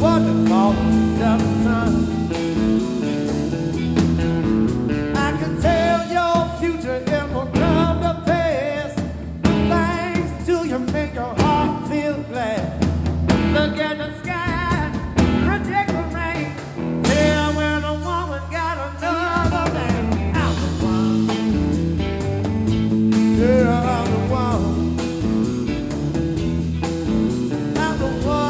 what they call the sun. I can tell your future it will come to pass. Thanks to you, make your heart feel glad. Look at the